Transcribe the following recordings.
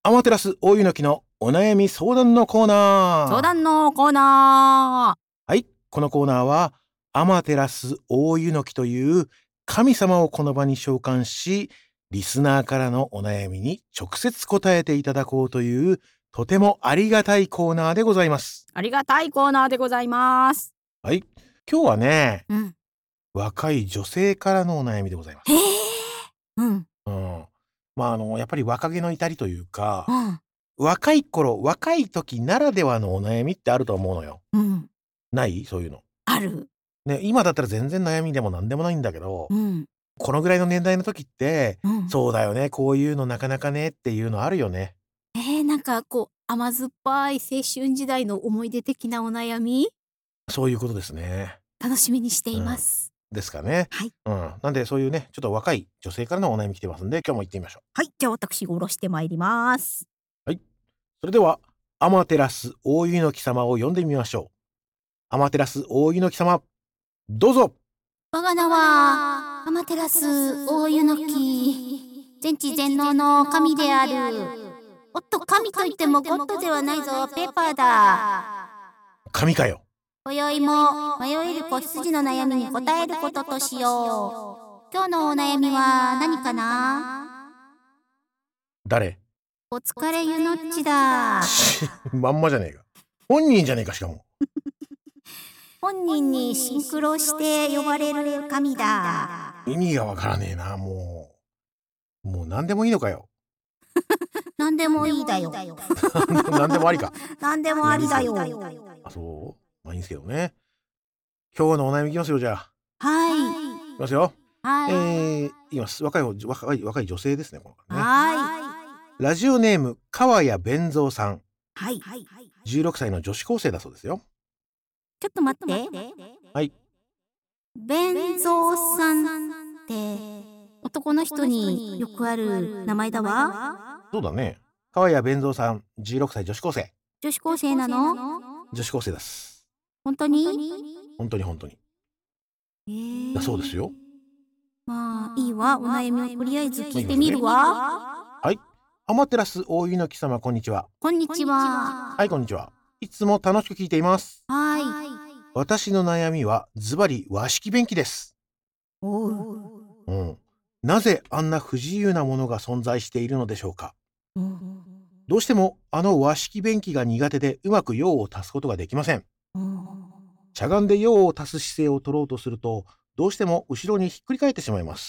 アマテラス大湯の木のお悩み相談のコーナー。 相談のコーナー。 はい、このコーナーはアマテラス大湯の木という神様をこの場に召喚し、リスナーからのお悩みに直接答えていただこうというとてもありがたいコーナーでございます。 ありがたいコーナーでございます。 はい、今日はね、 うん。 若い女性からのお悩みでございます。 へえ。うん。 やっぱり若気の至りというか、 うん。 若い時ならではのお悩みってあると思うのよ。 うん。 ないそういうの。 ある。 ね、今だったら全然悩みでも何でもないんだけど、 うん。 このぐらいの年代の時って、 うん。 そうだよね、こういうのなかなかねっていうのあるよね。 なんかこう甘酸っぱい青春時代の思い出的なお悩み、 そういうことですね。 楽しみにしています。 ですかね。 はい。 なんでそういうね、ちょっと若い女性からのお悩み来てますんで、今日も行ってみましょはい、じゃあ私が下ろしてまいります。 う。はい。それでは、アマテラス大湯の木様を呼んでみましょう。アマテラス大湯の木様、どうぞ。 我が名はアマテラス大湯の木、全知全能の神である。おっと、神といってもゴッドではないぞ、ペーパーだ。 神かよ。 今宵も迷える子羊の悩みに答えることとしよう。今日のお悩みは何かな？ 誰？ お疲れゆのっちだ。 まんまじゃねえか。本人じゃねえか、しかも。 本人にシンクロして呼ばれる神だ。 意味がわからねえな、もう何でもいいのかよ。 何でもいいだよ。 何でもありか。 何でもありだよ。 あ、そう？まあいいんですけどね。今日のお悩みいきますよ、じゃあ。 はい。 いきますよ。 はい。 いきます。若い女性ですね、この方ね。 はい。 ラジオネーム、川谷弁蔵さん。 はい。 16歳の女子高生だそうですよ。 ちょっと待って。 はい。 弁蔵さんって男の人によくある名前だわ。 そうだね。川谷弁蔵さん、16歳女子高生。 女子高生なの？ 女子高生です。 本当に？ 本当に。だそうですよ。 まあいいわ、お悩みをとりあえず聞いてみるわ。 はい。アマテラス大湯の木様、こんにちは。 こんにちは。 はい、こんにちは。いつも楽しく聞いています。 はい。 私の悩みはズバリ和式便器です。 おう。 なぜあんな不自由なものが存在しているのでしょうか。どうしてもあの和式便器が苦手でうまく用を足すことができません。しゃがんで用を足す姿勢を取ろうとすると、どうしても後ろにひっくり返ってしまいます。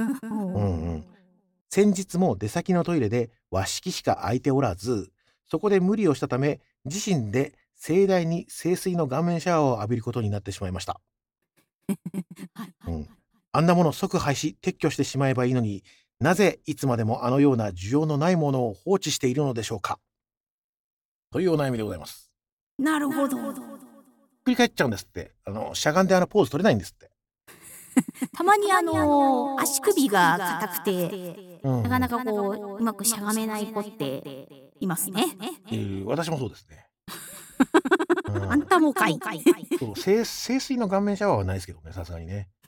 先日も出先のトイレで和式しか空いておらず、そこで無理をしたため、自身で盛大に清水の顔面シャワーを浴びることになってしまいました。あんなもの即廃止撤去してしまえばいいのに、なぜいつまでもあのような需要のないものを放置しているのでしょうか。というお悩みでございます。 なるほど。 ひっくり返っちゃうんですって。しゃがんでポーズ取れないんですって。 たまに足首が硬くて、なかなかこううまくしゃがめない子っていますね。 私もそうですね。 あんたもかい。 そう、清水の顔面シャワーはないですけどね、さすがにね。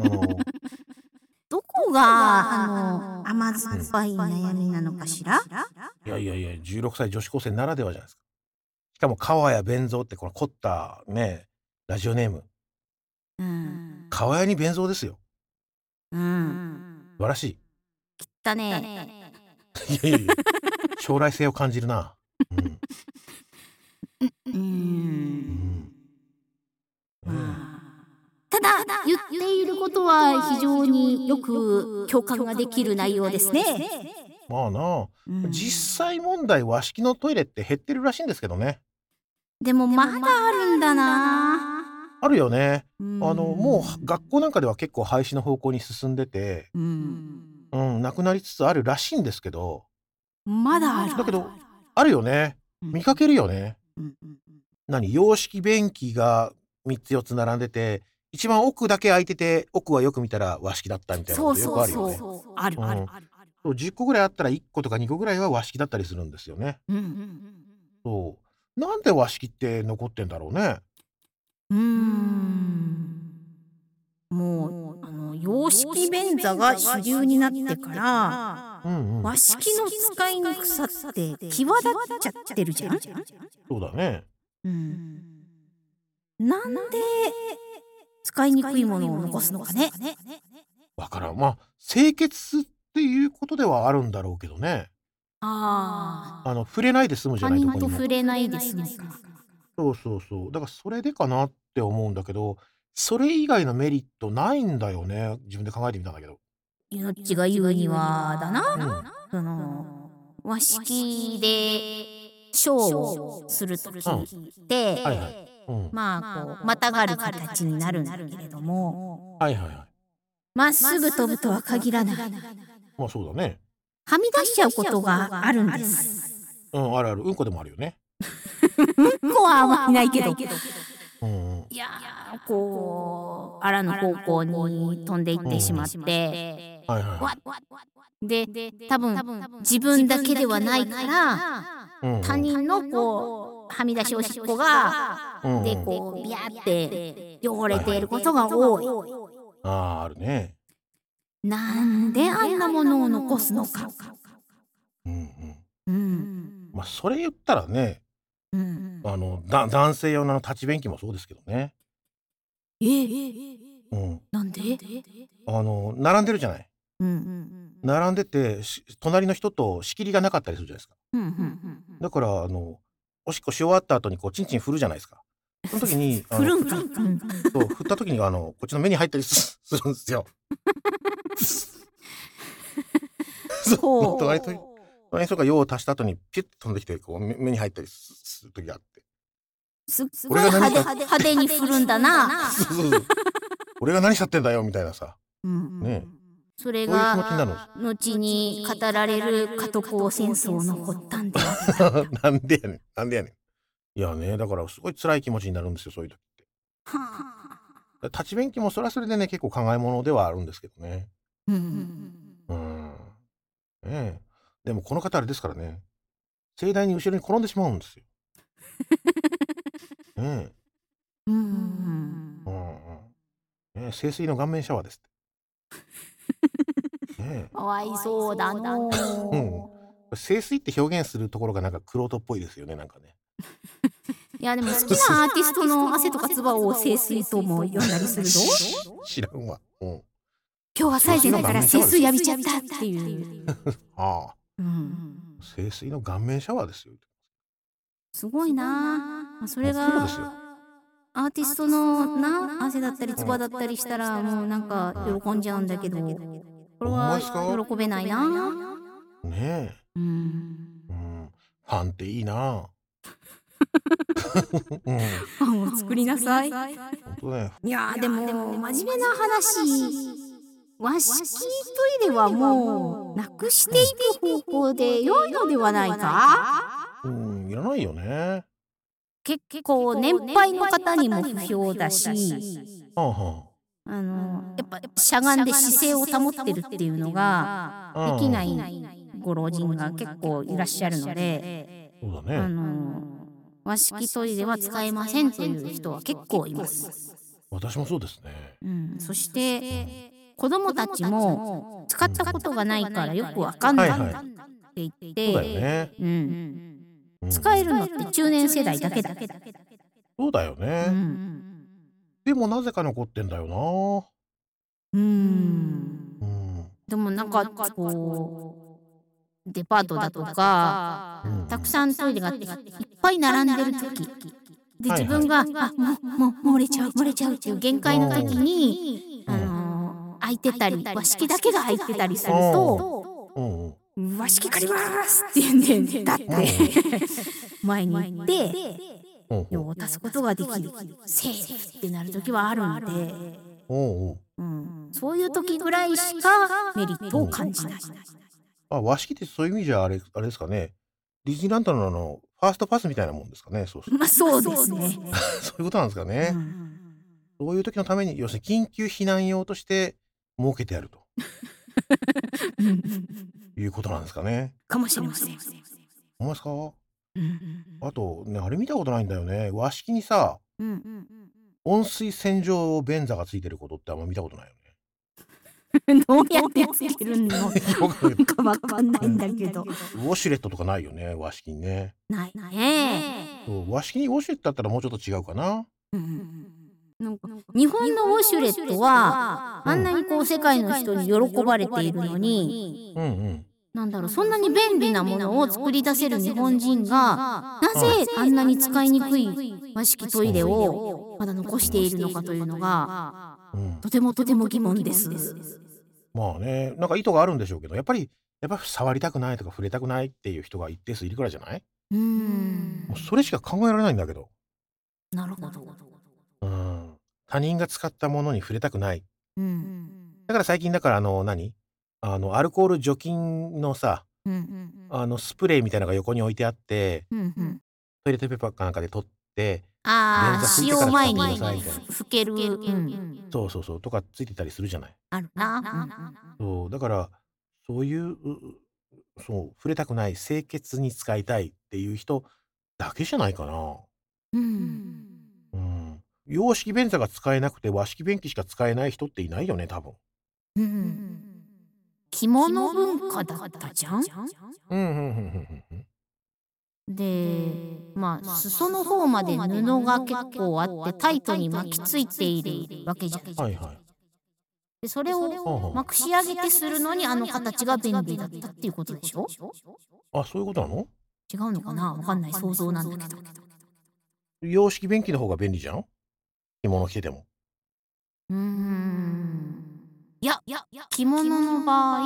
どこが甘酸っぱい悩みなのかしら？ いや、16歳女子高生ならではじゃないですか。しかも川谷弁蔵ってこの凝ったね、ラジオネーム。川谷に弁蔵ですよ。素晴らしい。 きったね。 いや、将来性を感じるな。 ただ言っていることは非常によく共感ができる内容ですね。 まあな、実際問題和式のトイレって減ってるらしいんですけどね。 でもまだあるんだな。 あるよね。もう学校なんかでは結構廃止の方向に進んでて、なくなりつつあるらしいんですけど。 まだある。 だけどあるよね。見かけるよね。洋式便器が3つ4つ並んでて、一番奥だけ空いてて、奥はよく見たら和式だったみたいなことよくあるよね。 ある。 10個ぐらいあったら1個とか2個ぐらいは和式だったりするんですよね。そう。なんで和式って残ってんだろうね。 もう洋式便座が主流になってから、和式の使いにくさって際立っちゃってるじゃん。 そうだね。 なんで使いにくいものを残すのかね。 わからん。まあ清潔っていうことではあるんだろうけどね。触れないで済むじゃない、どこにも。 触れないで済むか。 そうそうそう。だからそれでかなって思うんだけど、それ以外のメリットないんだよね。自分で考えてみたんだけど。 命が言うにはだな、和式でショーをするときって、まあまたがる形になるんだけれども、まっすぐ飛ぶとは限らない。 まあそうだね。 はみ出しちゃうことがあるんです。 あるある。うんこでもあるよね。 うんこはあんまりないけど。 いやこうあらぬ方向に飛んでいってしまって、で多分自分だけではないから、他人のこうはみ出しおしっこが、でこうビャーって汚れていることが多い。 あるね。 なんであんなものを残すのか。 まあそれ言ったらね、男性用の立ち便器もそうですけどね。 なんで？ 並んでるじゃない。並んでて、隣の人と仕切りがなかったりするじゃないですか。だからおしっこし終わった後にこうチンチン振るじゃないですか。その時に振るんか。 そう振った時にこっちの目に入ったりするんですよ。そう、隣の人が用を足した後にピュッと飛んできてこう目に入ったりする時があって。 すっごい派手に振るんだな。 俺が何しちゃってんだよみたいなさ。ね。 それが後に語られる加藤校戦争の発端であった。 なんでやねん。いやね、だからすごい辛い気持ちになるんですよ、そういう時って。立ち便器もそれはそれでね、結構考え物ではあるんですけどね。でもこの方あれですからね、盛大に後ろに転んでしまうんですよ。聖水の顔面シャワーですって。 かわいそうだの。 聖水って表現するところがなんか玄人っぽいですよね、なんかね。 いやでも好きなアーティストの汗とか唾を聖水とも呼んだりするぞ。 知らんわ。今日は最前だから聖水浴びちゃったっていう。 聖水の顔面シャワーですよ。 すごいな。それがアーティストのな汗だったり唾だったりしたらもうなんか喜んじゃうんだけど、これは喜べないな。 ねえ。ファンっていいな。 ファンを作りなさい。いやでも真面目な話、和式トイレはもうなくしていく方向で良いのではないか。 いらないよね。 結構年配の方にも不評だし、やっぱしゃがんで姿勢を保ってるっていうのができないご老人が結構いらっしゃるので、和式トイレは使えませんという人は結構います。 私もそうですね。 そして子供たちも使ったことがないからよくわかんないって言って、使えるのって中年世代だけだ。 そうだよね。でもなぜか残ってんだよな。 でもなんかこうデパートだとかたくさんトイレがあっていっぱい並んでる時で、自分がもう漏れちゃうっていう限界の時に空いてたり和式だけが空いてたりすると和式借りますって言うんでだって前に行って用を足すことができる、セーフってなる時はあるので、そういう時ぐらいしかメリットを感じない。 和式ってそういう意味じゃあれですかね。ディズニーランドのファーストパスみたいなもんですかね。そうですね。 そういうことなんですかね。そういう時のために要するに緊急避難用として設けてやるということなんですかね。 かもしれません。 思いますか？あとね、あれ見たことないんだよね。和式にさ、 温水洗浄便座がついてることってあんま見たことないよね。 どうやってつけるのかわかんないんだけど。 ウォシュレットとかないよね、和式にね。 ないね。 そう和式にウォシュレットだったらもうちょっと違うかな。 なんか日本のウォシュレットはあんなにこう世界の人に喜ばれているのに、なんだろう、そんなに便利なものを作り出せる日本人がなぜあんなに使いにくい和式トイレをまだ残しているのかというのがとてもとても疑問です。 まあね、なんか意図があるんでしょうけど、やっぱり触りたくないとか触れたくないっていう人が一定数いるからじゃない？もうそれしか考えられないんだけど。 なるほど。 他人が使ったものに触れたくない。だから最近アルコール除菌のさ、スプレーみたいなのが横に置いてあって、トイレットペーパーかなんかで取って、 使用前に拭ける。 そうとかついてたりするじゃない。 あるな。 そうだからそういう触れたくない清潔に使いたいっていう人だけじゃないかな。洋式便座が使えなくて和式便器しか使えない人っていないよね、多分。 着物文化だったじゃん。で、まあ裾の方まで布が結構あってタイトに巻きついているわけじゃん。でそれをまくし上げてするのにあの形が便利だったっていうことでしょ。 あ、そういうことなの？ 違うのかな、わかんない、想像なんだけど。 洋式便器の方が便利じゃん、着物着てても。 いや着物の場合、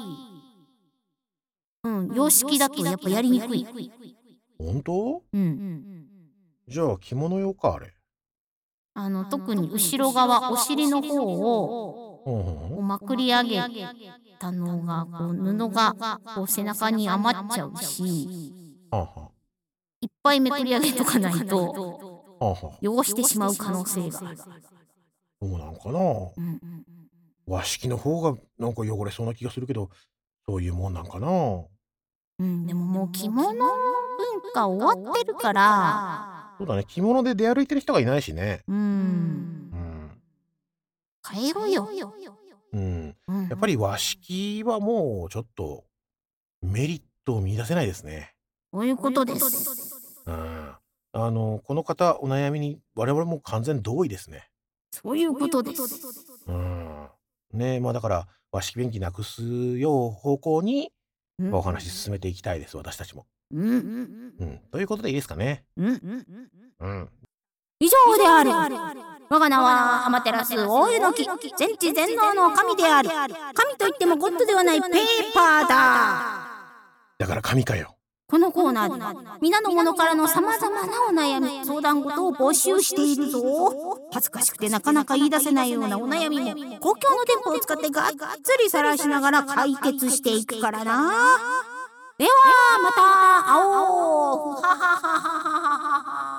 洋式だとやっぱやりにくい。 本当？じゃあ着物用か、あれ。 特に後ろ側、お尻の方をまくり上げたのがこう布がこう背中に余っちゃうし、いっぱいめくり上げとかないと汚してしまう可能性がある。 そうなのかな。和式の方がなんか汚れそうな気がするけど、そういうもんなんかな。 でももう着物の文化終わってるから。 そうだね、着物で出歩いてる人がいないしね。 変えろよ。 やっぱり和式はもうちょっとメリットを見出せないですね。 そういうことです。 この方お悩みに我々も完全同意ですね。 そういうことです。 ね、まあだから和式便器なくすよう方向にお話進めていきたいです、私たちも。ということでいいですかね。 以上である。我が名はアマテラス大湯の木、全知全能の神である。神といってもゴッドではないペーパーだ。 だから神かよ。 このコーナーでは皆の者からのさまざまなお悩み、相談事を募集しているぞ。恥ずかしくてなかなか言い出せないようなお悩みも公共の電波を使ってがっつり晒しながら解決していくからな。ではまた会おう。はははははは。